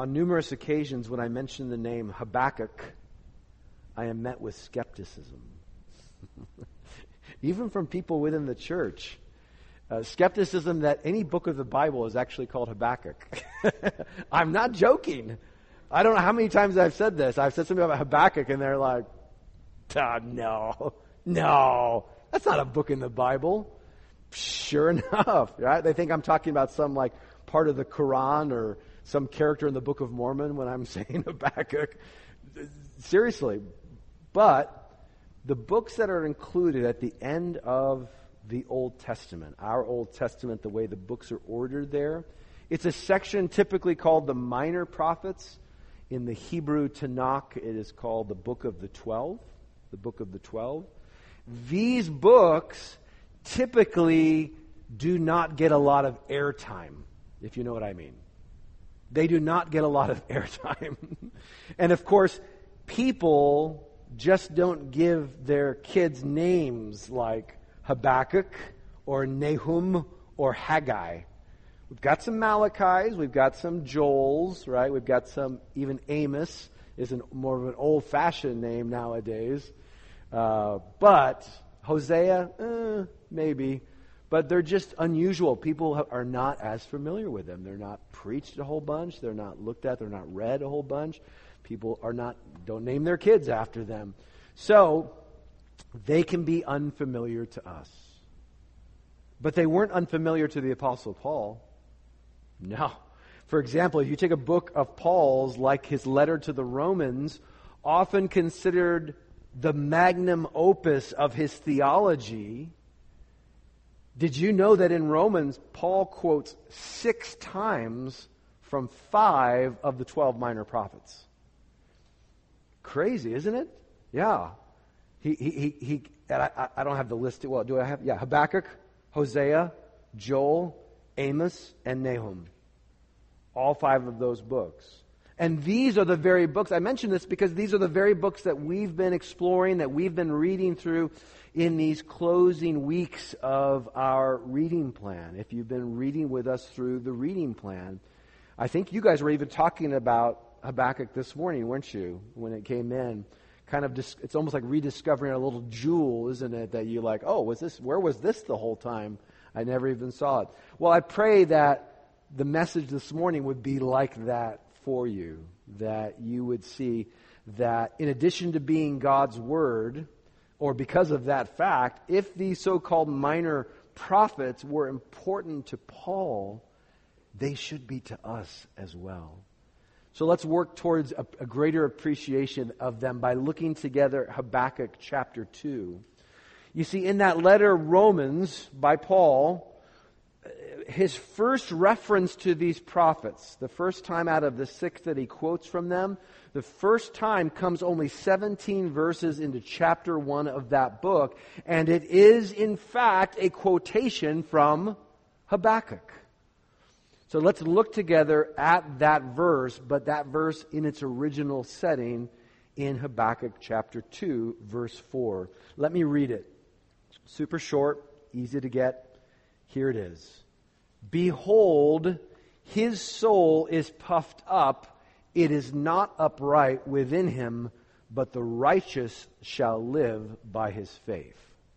On numerous occasions when I mention the name Habakkuk, I am met with skepticism. Even from people within the church. Skepticism that any book of the Bible is actually called Habakkuk. I'm not joking. I don't know how many times I've said this. I've said something about Habakkuk and they're like, no, that's not a book in the Bible. Sure enough, right? They think I'm talking about some like part of the Quran or some character in the Book of Mormon when I'm saying Habakkuk. Seriously. But the books that are included at the end of the Old Testament, our Old Testament, the way the books are ordered there, it's a section typically called the Minor Prophets. In the Hebrew Tanakh, it is called the Book of the 12. The Book of the 12. These books typically do not get a lot of airtime, if you know what I mean. They do not get a lot of airtime. And of course, people just don't give their kids names like Habakkuk or Nahum or Haggai. We've got some Malachis, we've got some Joels, right? We've got some, even Amos is more of an old-fashioned name nowadays. But Hosea, maybe. But they're just unusual. People are not as familiar with them. They're not preached a whole bunch. They're not looked at. They're not read a whole bunch. People don't name their kids after them. So, they can be unfamiliar to us. But they weren't unfamiliar to the Apostle Paul. No. For example, if you take a book of Paul's, like his letter to the Romans, often considered the magnum opus of his theology, did you know that in Romans, Paul quotes 6 times from 5 of the 12 minor prophets? Crazy, isn't it? Yeah. I don't have the list. Well, do I have? Yeah, Habakkuk, Hosea, Joel, Amos, and Nahum. All 5 of those books. And these are the very books, I mention this because these are the very books that we've been exploring, that we've been reading through in these closing weeks of our reading plan. If you've been reading with us through the reading plan, I think you guys were even talking about Habakkuk this morning, weren't you, when it came in? Kind of, it's almost like rediscovering a little jewel, isn't it? That you're like, oh, where was this the whole time? I never even saw it. Well, I pray that the message this morning would be like that for you, that you would see that in addition to being God's Word, or because of that fact, if these so-called minor prophets were important to Paul, they should be to us as well. So let's work towards a greater appreciation of them by looking together at Habakkuk chapter 2. You see, in that letter, Romans, by Paul, his first reference to these prophets, the first time out of the 6 that he quotes from them, the first time comes only 17 verses into chapter 1 of that book, and it is, in fact, a quotation from Habakkuk. So let's look together at that verse, but that verse in its original setting in Habakkuk chapter 2, verse 4. Let me read it. Super short, easy to get. Here it is. Behold, his soul is puffed up. It is not upright within him, but the righteous shall live by his faith.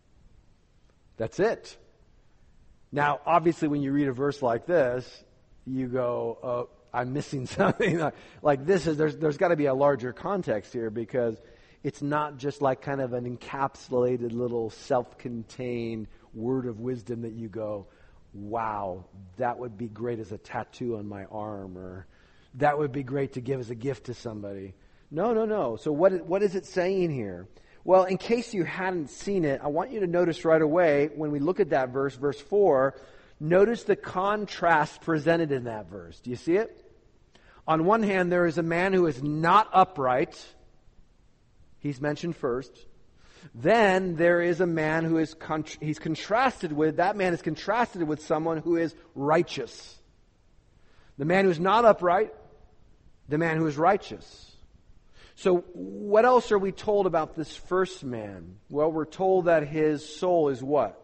That's it. Now, obviously, when you read a verse like this, you go, oh, I'm missing something. Like this is, there's got to be a larger context here, because it's not just like kind of an encapsulated little self-contained word of wisdom that you go, wow, that would be great as a tattoo on my arm, or that would be great to give as a gift to somebody. No. So what is it saying here? Well, in case you hadn't seen it, I want you to notice right away when we look at that verse, verse 4, notice the contrast presented in that verse. Do you see it? On one hand, there is a man who is not upright. He's mentioned first. Then there is a man who is he's contrasted with, that man is contrasted with someone who is righteous. The man who is not upright, the man who is righteous. So what else are we told about this first man? Well, we're told that his soul is what?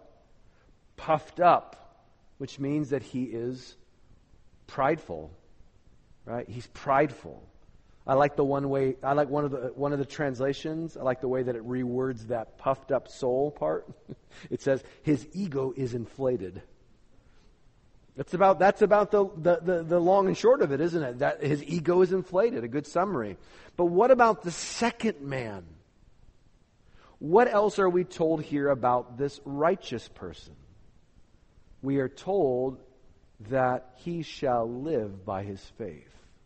Puffed up, which means that he is prideful. right? He's prideful. I like one of the translations. I like the way that it rewords that puffed up soul part. It says his ego is inflated. That's about the long and short of it, isn't it? That his ego is inflated. A good summary. But what about the second man? What else are we told here about this righteous person? We are told that he shall live by his faith.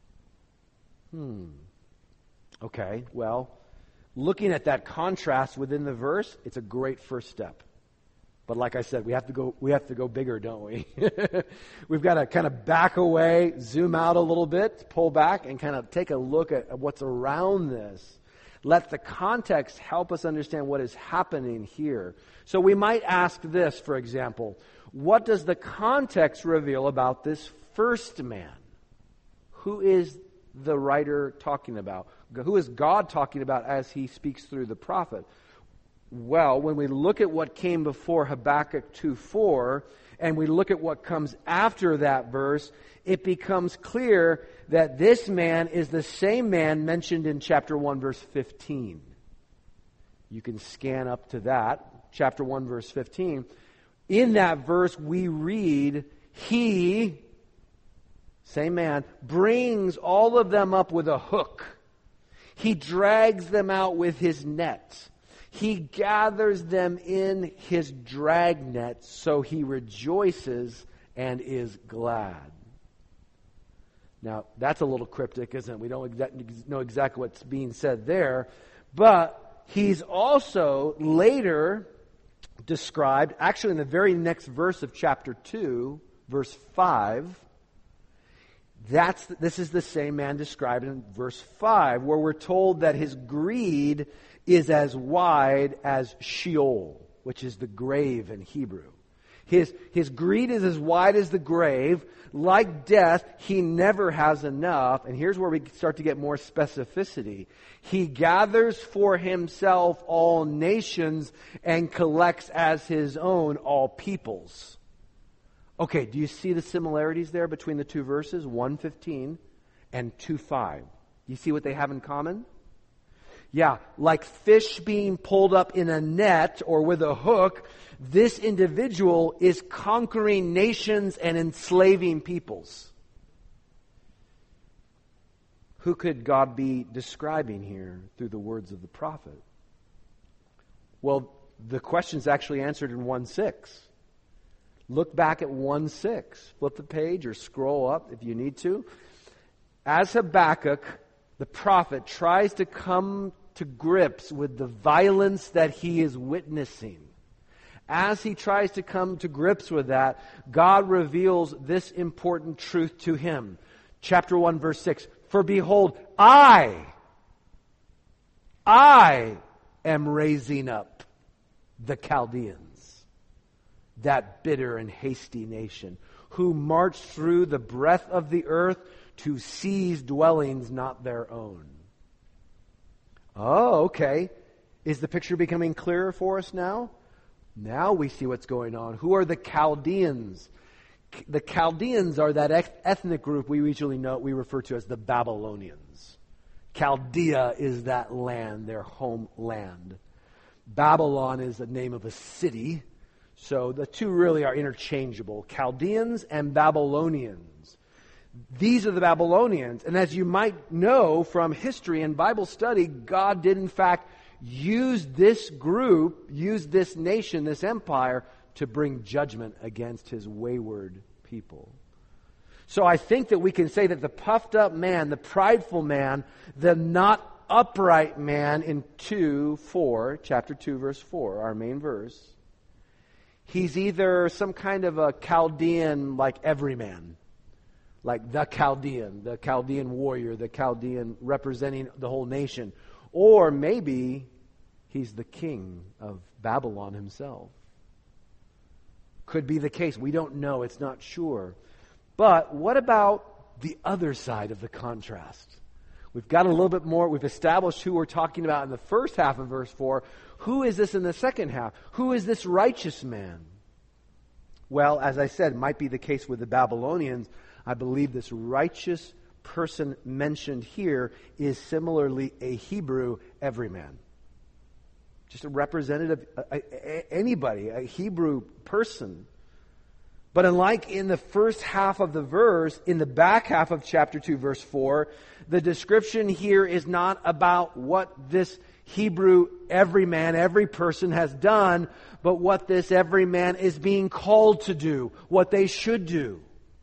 Okay, well, looking at that contrast within the verse, it's a great first step. But like I said, we have to go bigger, don't we? We've got to kind of back away, zoom out a little bit, pull back, and kind of take a look at what's around this. Let the context help us understand what is happening here. So we might ask this, for example, what does the context reveal about this first man? Who is the writer talking about? Who is God talking about as he speaks through the prophet? Well, when we look at what came before Habakkuk 2:4, and we look at what comes after that verse, it becomes clear that this man is the same man mentioned in chapter 1, verse 15. You can scan up to that, chapter 1, verse 15. In that verse, we read, he, same man, brings all of them up with a hook. He drags them out with his net. He gathers them in his dragnet, so he rejoices and is glad. Now, that's a little cryptic, isn't it? We don't know exactly what's being said there. But he's also later described, actually in the very next verse of chapter 2, verse 5, this is the same man described in verse 5, where we're told that his greed is as wide as Sheol, which is the grave in Hebrew. His greed is as wide as the grave. Like death, he never has enough. And here's where we start to get more specificity. He gathers for himself all nations and collects as his own all peoples. Okay, do you see the similarities there between the two verses, 1:15 and 2:5? Do you see what they have in common? Yeah, like fish being pulled up in a net or with a hook, this individual is conquering nations and enslaving peoples. Who could God be describing here through the words of the prophet? Well, the question's actually answered in 1:6. Look back at 1:6. Flip the page or scroll up if you need to. As Habakkuk, the prophet, tries to come to grips with the violence that he is witnessing, as he tries to come to grips with that, God reveals this important truth to him. Chapter 1, verse 6. For behold, I am raising up the Chaldeans, that bitter and hasty nation, who march through the breadth of the earth to seize dwellings not their own. Oh, okay. Is the picture becoming clearer for us now? Now we see what's going on. Who are the Chaldeans? The Chaldeans are that ethnic group we refer to as the Babylonians. Chaldea is that land, their homeland. Babylon is the name of a city. So the two really are interchangeable. Chaldeans and Babylonians. These are the Babylonians. And as you might know from history and Bible study, God did in fact use this group, use this nation, this empire, to bring judgment against his wayward people. So I think that we can say that the puffed up man, the prideful man, the not upright man in chapter 2, verse 4, our main verse, he's either some kind of a Chaldean like everyman, like the Chaldean warrior, the Chaldean representing the whole nation. Or maybe he's the king of Babylon himself. Could be the case. We don't know. It's not sure. But what about the other side of the contrast? We've got a little bit more. We've established who we're talking about in the first half of verse 4. Who is this in the second half? Who is this righteous man? Well, as I said, it might be the case with the Babylonians. I believe this righteous person mentioned here is similarly a Hebrew everyman. Just a representative, anybody, a Hebrew person. But unlike in the first half of the verse, in the back half of chapter 2, verse 4, the description here is not about what this Hebrew everyman, every person has done, but what this everyman is being called to do, what they should do.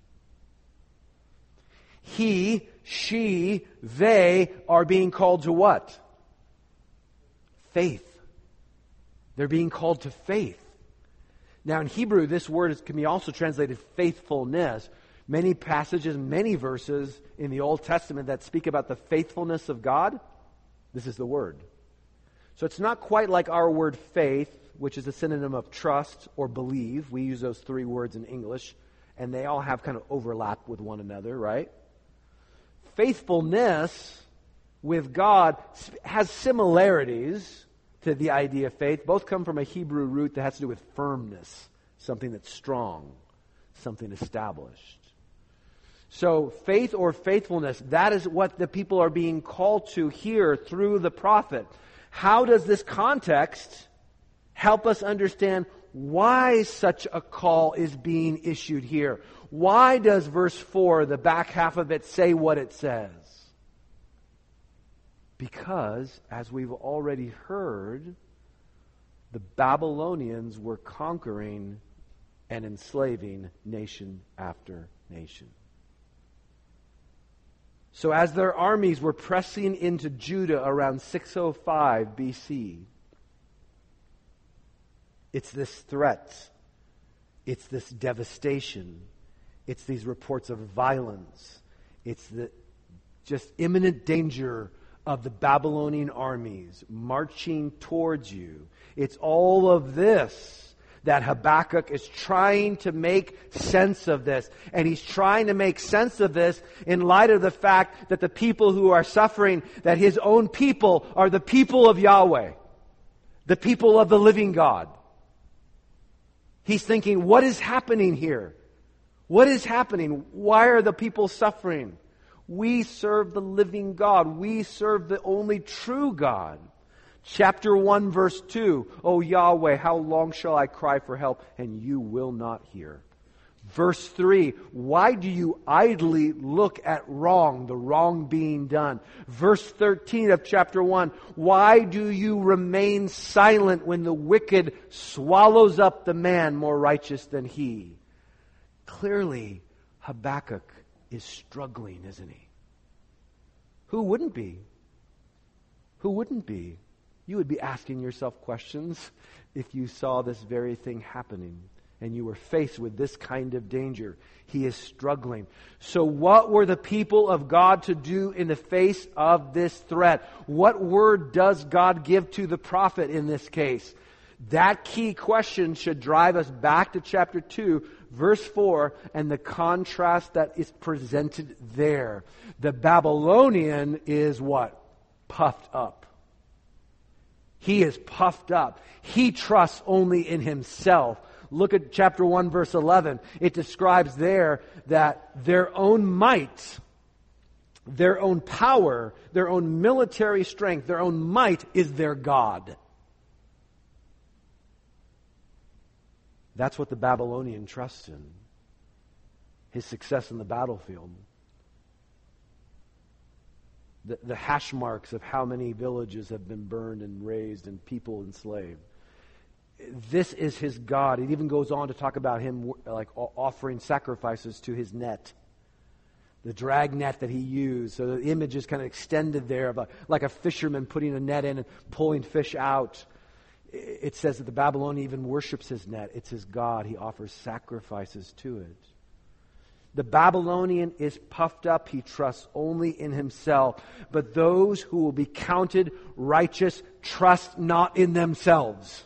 He, she, they are being called to what? Faith. They're being called to faith. Now in Hebrew, this word can be also translated faithfulness. Many passages, many verses in the Old Testament that speak about the faithfulness of God, this is the word. So it's not quite like our word faith, which is a synonym of trust or believe. We use those three words in English, and they all have kind of overlap with one another, right? Faithfulness with God has similarities to the idea of faith. Both come from a Hebrew root that has to do with firmness, something that's strong, something established. So faith or faithfulness, that is what the people are being called to here through the prophet. How does this context help us understand why such a call is being issued here? Why does verse 4, the back half of it, say what it says? Because, as we've already heard, the Babylonians were conquering and enslaving nation after nation. So as their armies were pressing into Judah around 605 BC, it's this threat, it's this devastation, it's these reports of violence, it's the just imminent danger of the Babylonian armies marching towards you. It's all of this that Habakkuk is trying to make sense of this. And he's trying to make sense of this in light of the fact that the people who are suffering, that his own people are the people of Yahweh, the people of the living God. He's thinking, what is happening here? What is happening? Why are the people suffering? We serve the living God. We serve the only true God. Chapter 1, verse 2. O Yahweh, how long shall I cry for help, and you will not hear? Verse 3. Why do you idly look at wrong, the wrong being done? Verse 13 of chapter 1. Why do you remain silent when the wicked swallows up the man more righteous than he? Clearly, Habakkuk is struggling, isn't he? Who wouldn't be? Who wouldn't be? You would be asking yourself questions if you saw this very thing happening and you were faced with this kind of danger. He is struggling. So what were the people of God to do in the face of this threat? What word does God give to the prophet in this case? That key question should drive us back to chapter 2, verse 4, and the contrast that is presented there. The Babylonian is what? Puffed up. He is puffed up. He trusts only in himself. Look at chapter 1, verse 11. It describes there that their own might, their own power, their own military strength, their own might is their God. That's what the Babylonian trusts in. His success in the battlefield. The hash marks of how many villages have been burned and razed and people enslaved. This is his God. It even goes on to talk about him like offering sacrifices to his net. The drag net that he used. So the image is kind of extended there of like a fisherman putting a net in and pulling fish out. It says that the Babylonian even worships his net. It's his God. He offers sacrifices to it. The Babylonian is puffed up. He trusts only in himself. But those who will be counted righteous trust not in themselves.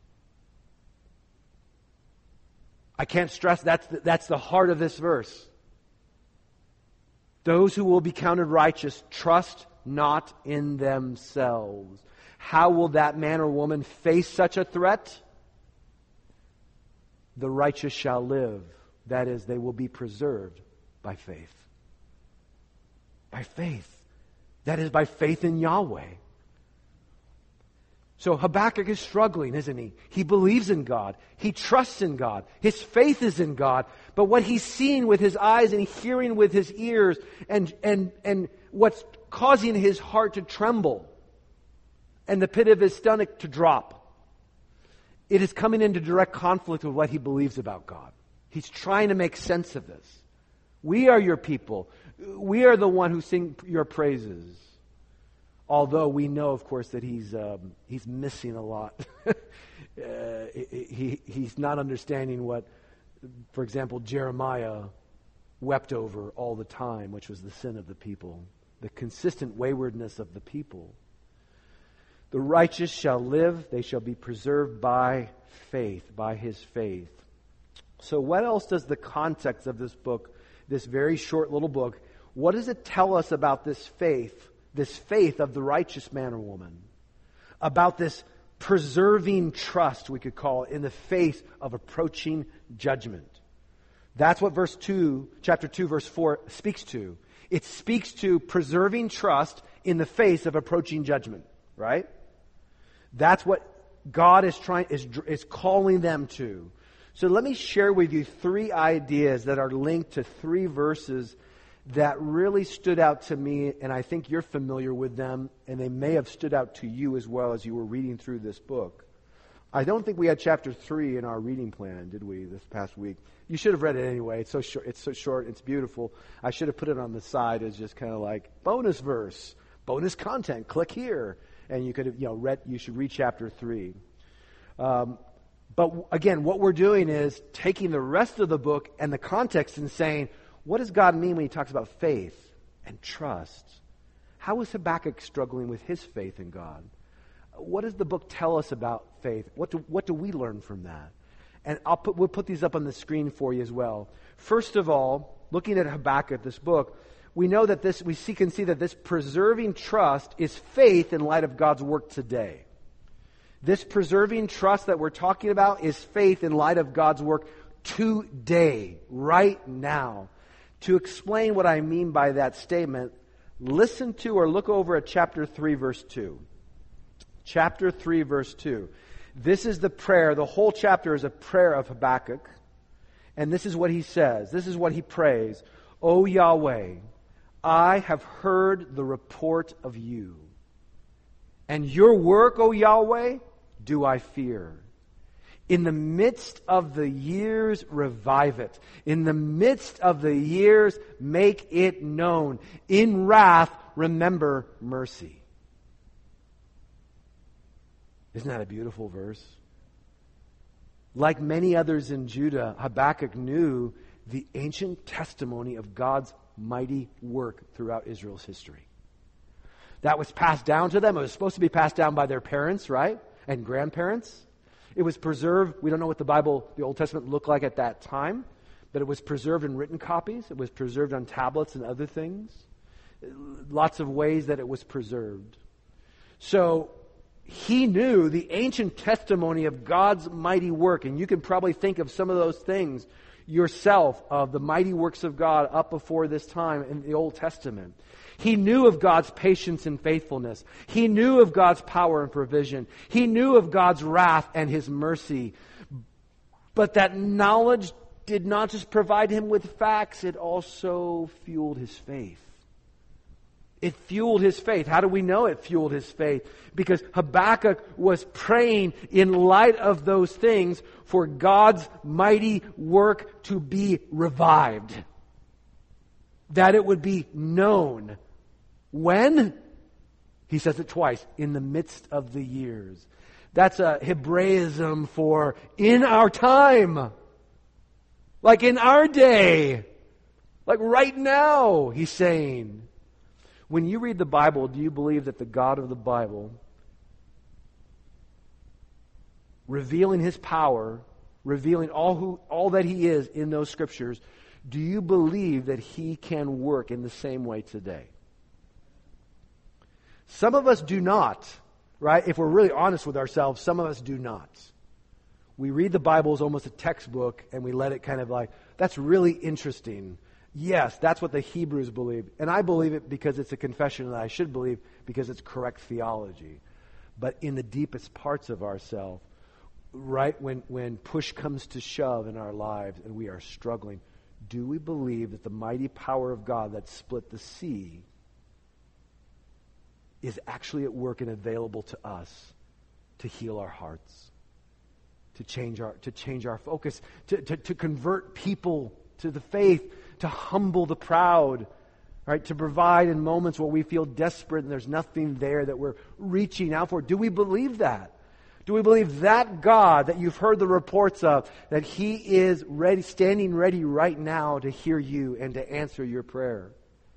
I can't stress that's the heart of this verse. Those who will be counted righteous trust not in themselves. How will that man or woman face such a threat? The righteous shall live. That is, they will be preserved by faith. By faith. That is by faith in Yahweh. So Habakkuk is struggling, isn't he? He believes in God. He trusts in God. His faith is in God. But what he's seeing with his eyes and hearing with his ears and what's causing his heart to tremble and the pit of his stomach to drop, it is coming into direct conflict with what he believes about God. He's trying to make sense of this. We are your people. We are the one who sing your praises. Although we know, of course, that he's missing a lot. He's not understanding what, for example, Jeremiah wept over all the time, which was the sin of the people, the consistent waywardness of the people. The righteous shall live; they shall be preserved by faith, by his faith. So, what else does the context of this book, this very short little book, what does it tell us about this faith? This faith of the righteous man or woman, about this preserving trust, we could call it, in the face of approaching judgment. That's what chapter 2, verse 4 speaks to. It speaks to preserving trust in the face of approaching judgment, right? That's what God is calling them to. So let me share with you 3 ideas that are linked to 3 verses that really stood out to me, and I think you're familiar with them, and they may have stood out to you as well as you were reading through this book. I don't think we had chapter 3 in our reading plan, did we, this past week? You should have read it anyway. It's so short, it's beautiful. I should have put it on the side as just kind of like bonus verse, bonus content. Click here, and you could have, you should read chapter 3. But again, what we're doing is taking the rest of the book and the context and saying, what does God mean when he talks about faith and trust? How is Habakkuk struggling with his faith in God? What does the book tell us about faith? What do we learn from that? And we'll put these up on the screen for you as well. First of all, looking at Habakkuk, this book, we know that can see that this preserving trust is faith in light of God's work today. This preserving trust that we're talking about is faith in light of God's work today, right now. To explain what I mean by that statement, listen to or look over at chapter 3, verse 2. Chapter 3, verse 2. This is the prayer. The whole chapter is a prayer of Habakkuk. And this is what he says. This is what he prays. O Yahweh, I have heard the report of you. And your work, O Yahweh, do I fear. In the midst of the years, revive it. In the midst of the years, make it known. In wrath, remember mercy. Isn't that a beautiful verse? Like many others in Judah, Habakkuk knew the ancient testimony of God's mighty work throughout Israel's history. That was passed down to them. It was supposed to be passed down by their parents, right? And grandparents. It was preserved. We don't know what the Old Testament looked like at that time, but it was preserved in written copies. It was preserved on tablets and other things. Lots of ways that it was preserved. So he knew the ancient testimony of God's mighty work, and you can probably think of some of those things yourself, of the mighty works of God up before this time in the Old Testament. He knew of God's patience and faithfulness. He knew of God's power and provision. He knew of God's wrath and his mercy. But that knowledge did not just provide him with facts, it also fueled his faith. It fueled his faith. How do we know it fueled his faith? Because Habakkuk was praying in light of those things for God's mighty work to be revived. That it would be known. When? He says it twice. In the midst of the years. That's a Hebraism for in our time. Like in our day. Like right now, he's saying. When you read the Bible, do you believe that the God of the Bible, revealing his power, revealing all that he is in those scriptures, do you believe that he can work in the same way today? Some of us do not, right? If we're really honest with ourselves, some of us do not. We read the Bible as almost a textbook and we let it kind of like, that's really interesting. Yes, that's what the Hebrews believe. And I believe it because it's a confession that I should believe because it's correct theology. But in the deepest parts of ourselves, right when push comes to shove in our lives and we are struggling, do we believe that the mighty power of God that split the sea is actually at work and available to us to heal our hearts, to change our focus, to convert people to the faith, to humble the proud, right? To provide in moments where we feel desperate and there's nothing there that we're reaching out for. Do we believe that? Do we believe that God that you've heard the reports of, that He is ready, standing ready right now to hear you and to answer your prayer?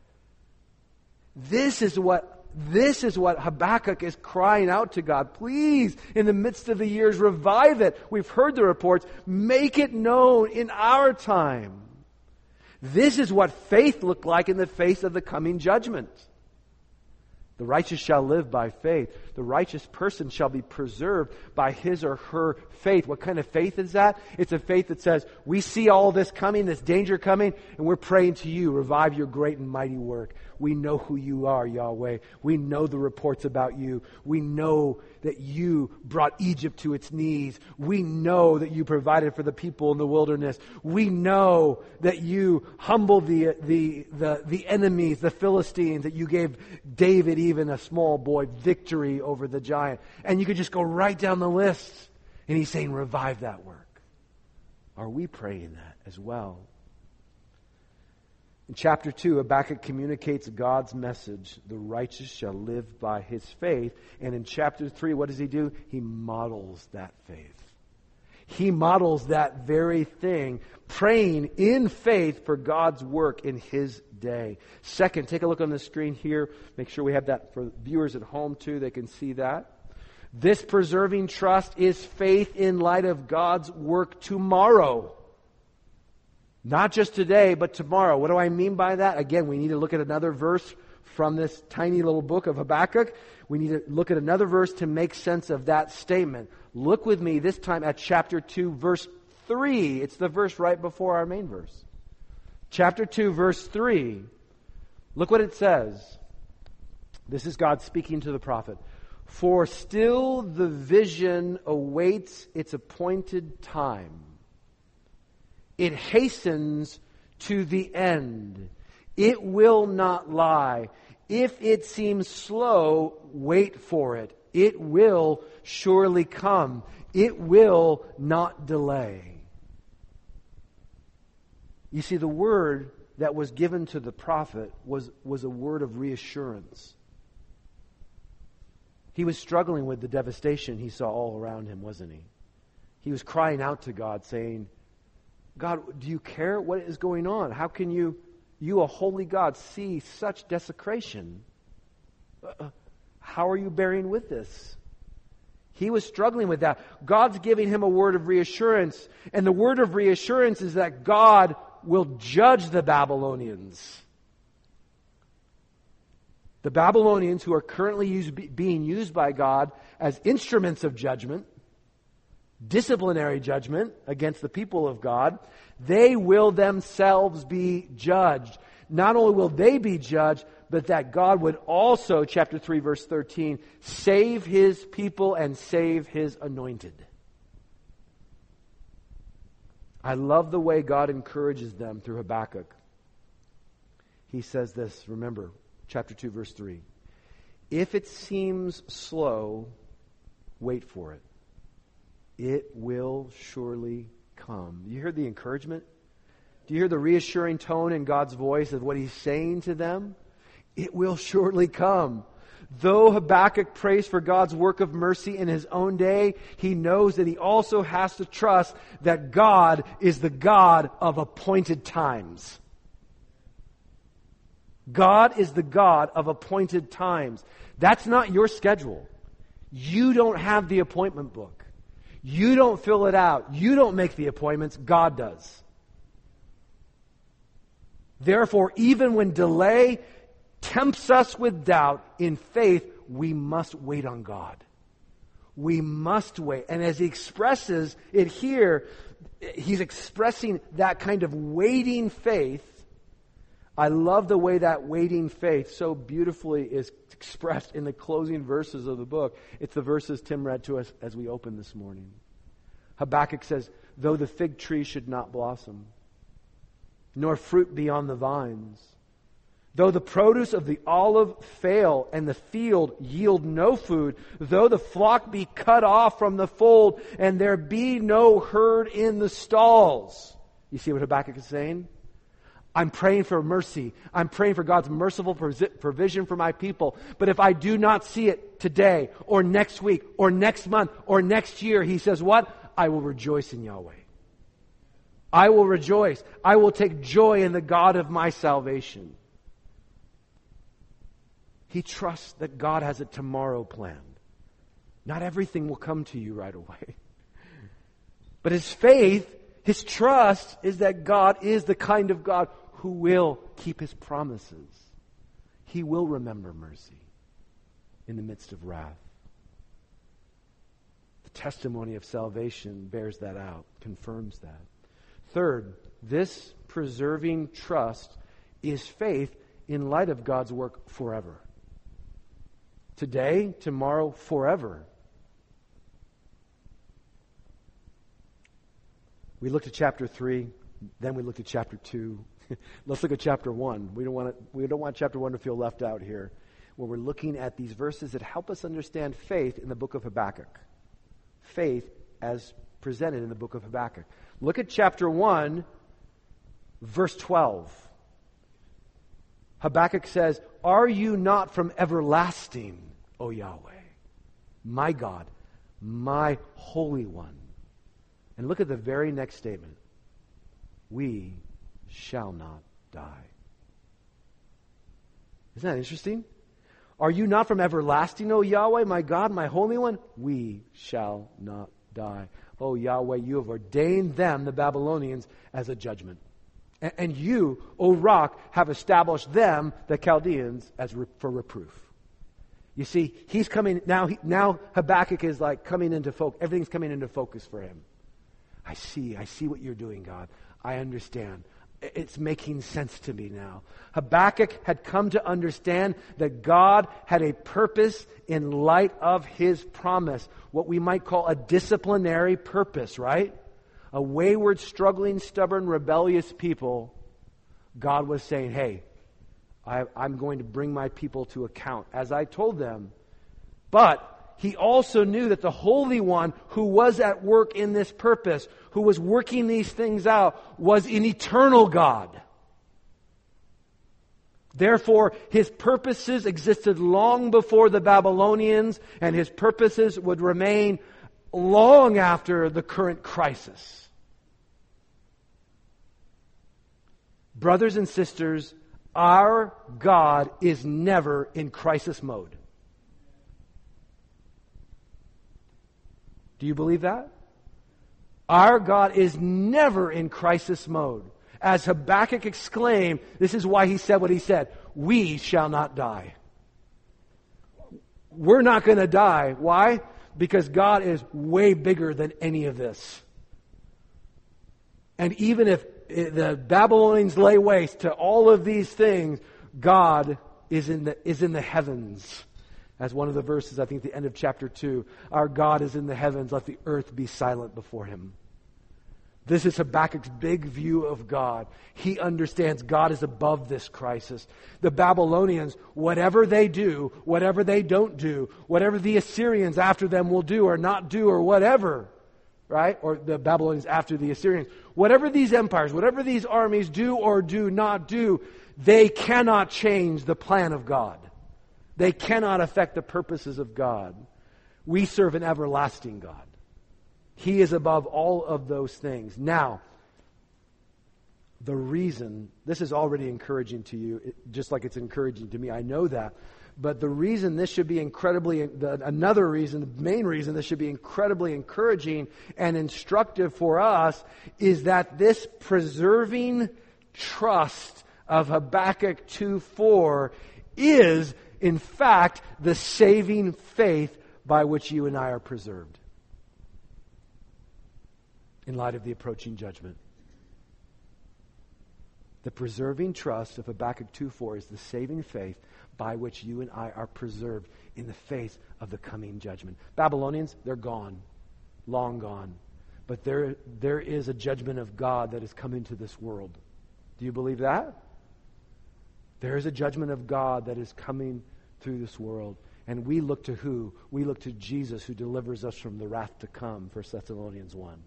This is what Habakkuk is crying out to God. Please, in the midst of the years, revive it. We've heard the reports. Make it known in our time. This is what faith looked like in the face of the coming judgment. The righteous shall live by faith. The righteous person shall be preserved by his or her faith. What kind of faith is that? It's a faith that says, we see all this coming, this danger coming, and we're praying to you, revive your great and mighty work. We know who you are, Yahweh. We know the reports about you. We know that you brought Egypt to its knees. We know that you provided for the people in the wilderness. We know that you humbled the enemies, the Philistines, that you gave David, even a small boy, victory over the giant. And you could just go right down the list. And he's saying, revive that work. Are we praying that as well? In chapter 2, Habakkuk communicates God's message, the righteous shall live by his faith. And in chapter 3, what does he do? He models that faith. He models that very thing, praying in faith for God's work in his day. Second, take a look on the screen here. Make sure we have that for viewers at home too. They can see that. This preserving trust is faith in light of God's work tomorrow. Not just today, but tomorrow. What do I mean by that? Again, we need to look at another verse from this tiny little book of Habakkuk. We need to look at another verse to make sense of that statement. Look with me this time at chapter 2, verse 3. It's the verse right before our main verse. Chapter 2, verse 3. Look what it says. This is God speaking to the prophet. For still the vision awaits its appointed time. It hastens to the end. It will not lie. If it seems slow, wait for it. It will surely come. It will not delay. You see, the word that was given to the prophet was a word of reassurance. He was struggling with the devastation he saw all around him, wasn't he? He was crying out to God, saying, God, do you care what is going on? How can you, a holy God, see such desecration? How are you bearing with this? He was struggling with that. God's giving him a word of reassurance. And the word of reassurance is that God will judge the Babylonians. The Babylonians, who are currently being used by God as instruments of judgment, disciplinary judgment against the people of God, they will themselves be judged. Not only will they be judged, but that God would also, chapter 3, verse 13, save his people and save his anointed. I love the way God encourages them through Habakkuk. He says this, remember, chapter 2, verse 3. If it seems slow, wait for it. It will surely come. You hear the encouragement? Do you hear the reassuring tone in God's voice of what he's saying to them? It will surely come. Though Habakkuk prays for God's work of mercy in his own day, he knows that he also has to trust that God is the God of appointed times. God is the God of appointed times. That's not your schedule. You don't have the appointment book. You don't fill it out. You don't make the appointments. God does. Therefore, even when delay tempts us with doubt, in faith, we must wait on God. We must wait. And as he expresses it here, he's expressing that kind of waiting faith I love the way that waiting faith so beautifully is expressed in the closing verses of the book. It's the verses Tim read to us as we opened this morning. Habakkuk says, though the fig tree should not blossom, nor fruit be on the vines, though the produce of the olive fail and the field yield no food, though the flock be cut off from the fold and there be no herd in the stalls. You see what Habakkuk is saying? I'm praying for mercy. I'm praying for God's merciful provision for my people. But if I do not see it today or next week or next month or next year, he says what? I will rejoice in Yahweh. I will rejoice. I will take joy in the God of my salvation. He trusts that God has a tomorrow planned. Not everything will come to you right away. But his faith, his trust is that God is the kind of God who will keep his promises. He will remember mercy in the midst of wrath. The testimony of salvation bears that out, confirms that. Third, this preserving trust is faith in light of God's work forever. Today, tomorrow, forever. We looked at chapter 3, then we looked at chapter 2. Let's look at chapter 1. We don't want chapter 1 to feel left out here. Where we're looking at these verses that help us understand faith in the book of Habakkuk. Faith as presented in the book of Habakkuk. Look at chapter 1, verse 12. Habakkuk says, are you not from everlasting, O Yahweh, my God, my Holy One? And look at the very next statement. We shall not die. Isn't that interesting? Are you not from everlasting, O Yahweh, my God, my Holy One? We shall not die. O Yahweh, you have ordained them, the Babylonians, as a judgment. And you, O Rock, have established them, the Chaldeans, as for reproof. You see, he's coming, now Habakkuk is like coming into focus. Everything's coming into focus for him. I see what you're doing, God. I understand. It's making sense to me now. Habakkuk had come to understand that God had a purpose in light of his promise. What we might call a disciplinary purpose, right? A wayward, struggling, stubborn, rebellious people. God was saying, hey, I'm going to bring my people to account, as I told them. But he also knew that the Holy One who was at work in this purpose, who was working these things out, was an eternal God. Therefore, his purposes existed long before the Babylonians, and his purposes would remain long after the current crisis. Brothers and sisters, our God is never in crisis mode. Do you believe that? Our God is never in crisis mode. As Habakkuk exclaimed, this is why he said what he said. We shall not die. We're not going to die. Why? Because God is way bigger than any of this. And even if the Babylonians lay waste to all of these things, God is in the heavens. As one of the verses, I think at the end of chapter 2, our God is in the heavens, let the earth be silent before him. This is Habakkuk's big view of God. He understands God is above this crisis. The Babylonians, whatever they do, whatever they don't do, whatever the Assyrians after them will do or not do or whatever, right? Or the Babylonians after the Assyrians. Whatever these empires, whatever these armies do or do not do, they cannot change the plan of God. They cannot affect the purposes of God. We serve an everlasting God. He is above all of those things. Now, the reason, this is already encouraging to you, just like it's encouraging to me, I know that. But the reason this should be another reason, the main reason this should be incredibly encouraging and instructive for us is that this preserving trust of Habakkuk 2:4 is, in fact, the saving faith by which you and I are preserved in light of the approaching judgment. The preserving trust of Habakkuk 2:4 is the saving faith by which you and I are preserved in the face of the coming judgment. Babylonians, they're gone, long gone. But there is a judgment of God that is coming to this world. Do you believe that? There is a judgment of God that is coming through this world. And we look to who? We look to Jesus, who delivers us from the wrath to come, 1 Thessalonians 1.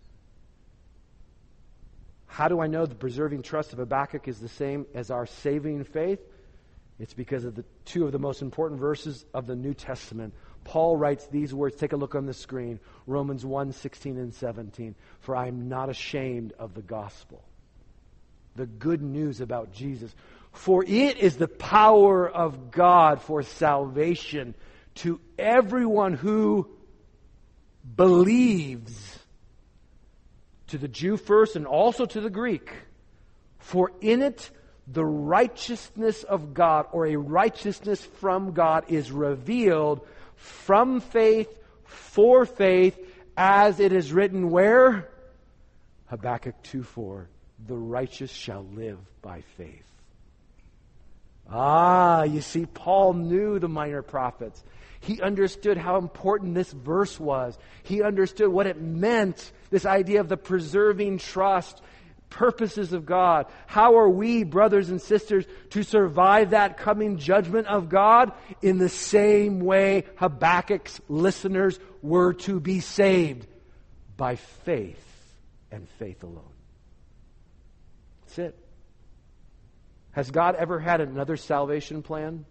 How do I know the preserving trust of Habakkuk is the same as our saving faith? It's because of the two of the most important verses of the New Testament. Paul writes these words. Take a look on the screen. Romans 1:16 and 17. For I am not ashamed of the gospel. The good news about Jesus. For it is the power of God for salvation to everyone who believes. To the Jew first and also to the Greek. For in it the righteousness of God, or a righteousness from God, is revealed from faith for faith, as it is written where? Habakkuk 2:4. The righteous shall live by faith. You see, Paul knew the minor prophets. He understood how important this verse was. He understood what it meant, this idea of the preserving trust, purposes of God. How are we, brothers and sisters, to survive that coming judgment of God? In the same way Habakkuk's listeners were to be saved, by faith and faith alone. That's it. Has God ever had another salvation plan?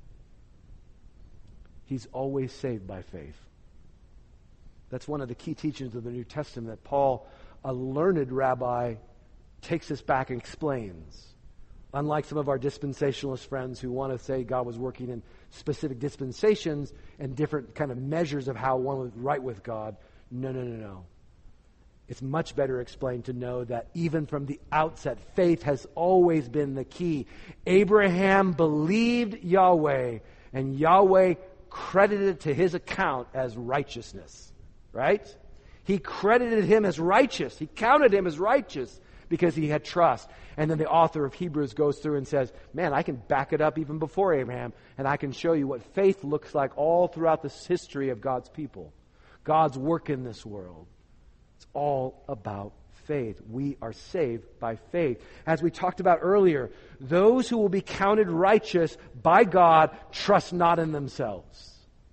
He's always saved by faith. That's one of the key teachings of the New Testament that Paul, a learned rabbi, takes us back and explains. Unlike some of our dispensationalist friends who want to say God was working in specific dispensations and different kind of measures of how one was right with God. No. It's much better explained to know that even from the outset, faith has always been the key. Abraham believed Yahweh, and Yahweh credited it to his account as righteousness. Right? He credited him as righteous. He counted him as righteous because he had trust. And then the author of Hebrews goes through and says, man, I can back it up even before Abraham, and I can show you what faith looks like all throughout this history of God's people. God's work in this world. It's all about faith. We are saved by faith. As we talked about earlier, those who will be counted righteous by God trust not in themselves.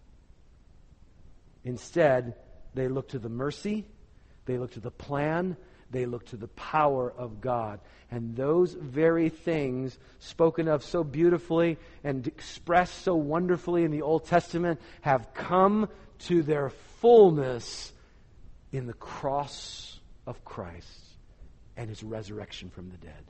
Instead, they look to the mercy, they look to the plan, they look to the power of God. And those very things spoken of so beautifully and expressed so wonderfully in the Old Testament have come to their fullness in the cross of Christ and His resurrection from the dead.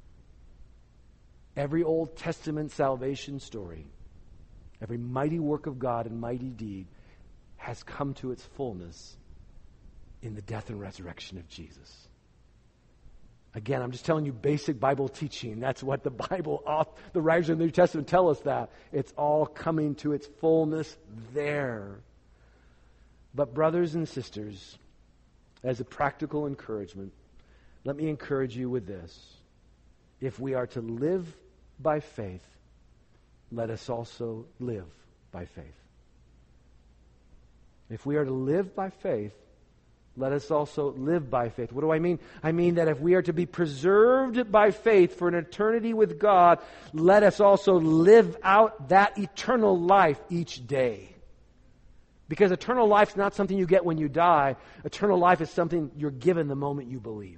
Every Old Testament salvation story, every mighty work of God and mighty deed has come to its fullness in the death and resurrection of Jesus. Again, I'm just telling you basic Bible teaching. That's what the writers of the New Testament tell us that. It's all coming to its fullness there. But brothers and sisters, as a practical encouragement, let me encourage you with this. If we are to live by faith, let us also live by faith. If we are to live by faith, let us also live by faith. What do I mean? I mean that if we are to be preserved by faith for an eternity with God, let us also live out that eternal life each day. Because eternal life is not something you get when you die. Eternal life is something you're given the moment you believe.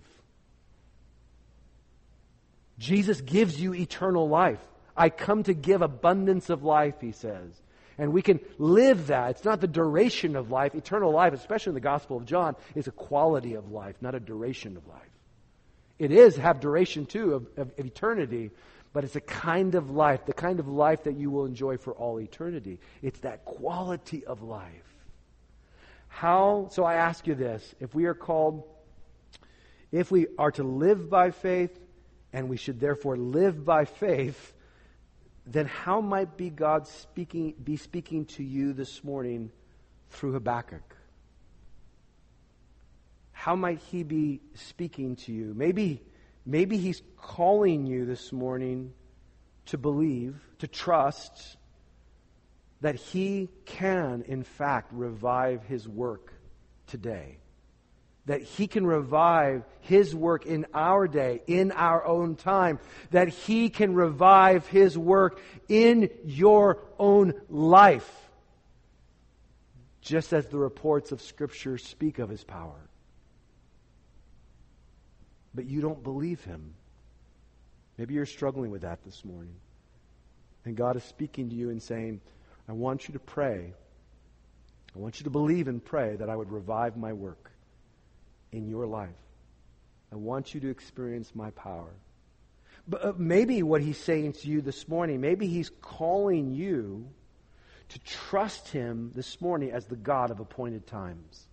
Jesus gives you eternal life. I come to give abundance of life, He says. And we can live that. It's not the duration of life. Eternal life, especially in the Gospel of John, is a quality of life, not a duration of life. It is have duration too of eternity, but it's a kind of life, the kind of life that you will enjoy for all eternity. It's that quality of life. So I ask you this, if we are to live by faith, and we should therefore live by faith, then how might be God be speaking to you this morning through Habakkuk? How might He be speaking to you? Maybe Maybe He's calling you this morning to believe, to trust that He can, in fact, revive His work today. That He can revive His work in our day, in our own time. That He can revive His work in your own life. Just as the reports of Scripture speak of His power. But you don't believe Him. Maybe you're struggling with that this morning. And God is speaking to you and saying, I want you to pray. I want you to believe and pray that I would revive my work in your life. I want you to experience my power. But maybe what He's saying to you this morning, maybe He's calling you to trust Him this morning as the God of appointed times.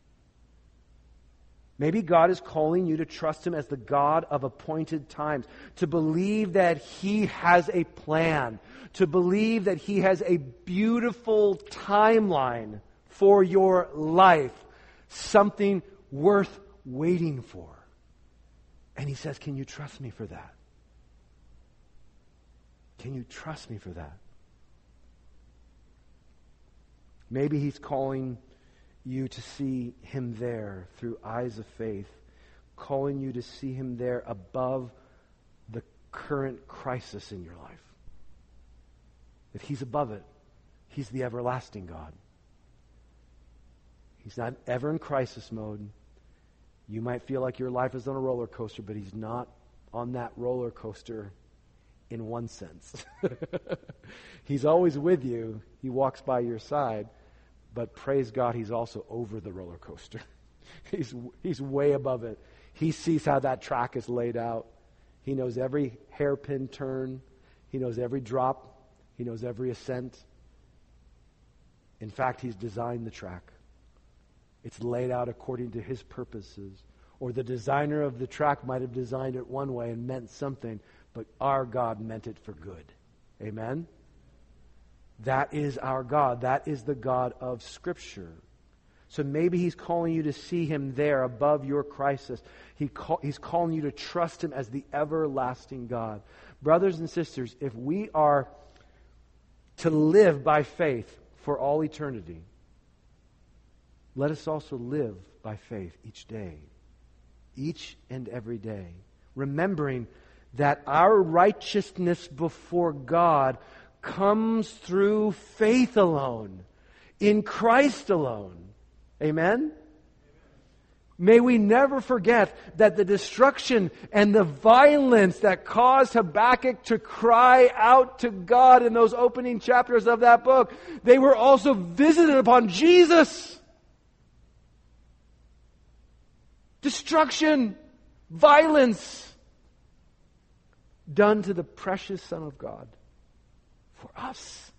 Maybe God is calling you to trust Him as the God of appointed times. To believe that He has a plan. To believe that He has a beautiful timeline for your life. Something worth waiting for. And He says, can you trust me for that? Can you trust me for that? Maybe He's calling you to see Him there through eyes of faith, calling you to see Him there above the current crisis in your life. That He's above it. He's the everlasting God. He's not ever in crisis mode. You might feel like your life is on a roller coaster, but He's not on that roller coaster in one sense. He's always with you. He walks by your side. But praise God, He's also over the roller coaster. He's way above it. He sees how that track is laid out. He knows every hairpin turn. He knows every drop. He knows every ascent. In fact, He's designed the track. It's laid out according to His purposes. Or the designer of the track might have designed it one way and meant something, but our God meant it for good. Amen? That is our God. That is the God of Scripture. So maybe He's calling you to see Him there above your crisis. He's calling you to trust Him as the everlasting God. Brothers and sisters, if we are to live by faith for all eternity, let us also live by faith each day. Each and every day. Remembering that our righteousness before God comes through faith alone, in Christ alone. Amen? May we never forget that the destruction and the violence that caused Habakkuk to cry out to God in those opening chapters of that book, they were also visited upon Jesus. Destruction, violence, done to the precious Son of God. For us.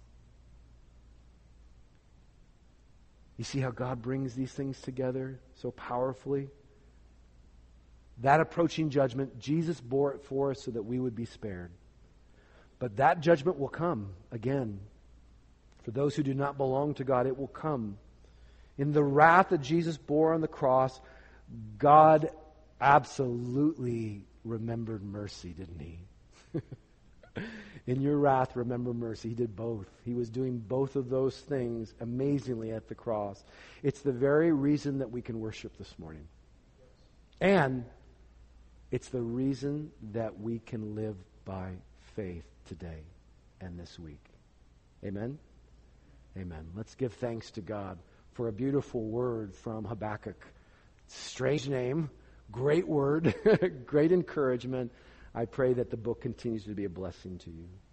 You see how God brings these things together so powerfully? That approaching judgment, Jesus bore it for us so that we would be spared. But that judgment will come again. For those who do not belong to God, it will come. In the wrath that Jesus bore on the cross, God absolutely remembered mercy, didn't He? In your wrath, remember mercy. He did both. He was doing both of those things amazingly at the cross. It's the very reason that we can worship this morning. And it's the reason that we can live by faith today and this week. Amen? Amen. Let's give thanks to God for a beautiful word from Habakkuk. Strange name, great word, great encouragement. I pray that the book continues to be a blessing to you.